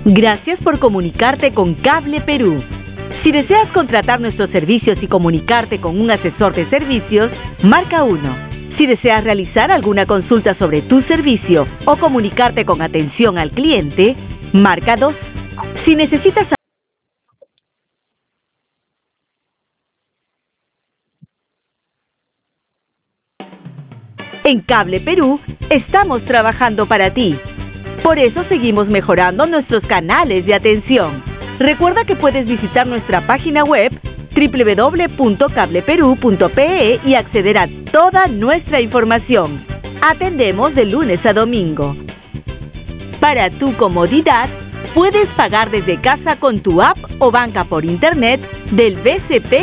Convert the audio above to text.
Gracias por comunicarte con Cable Perú. Si deseas contratar nuestros servicios y comunicarte con un asesor de servicios, marca 1. Si deseas realizar alguna consulta sobre tu servicio o comunicarte con atención al cliente, marca 2. Si necesitas... En Cable Perú estamos trabajando para ti. Por eso seguimos mejorando nuestros canales de atención. Recuerda que puedes visitar nuestra página web www.cableperu.pe y acceder a toda nuestra información. Atendemos de lunes a domingo. Para tu comodidad, puedes pagar desde casa con tu app o banca por internet del BCP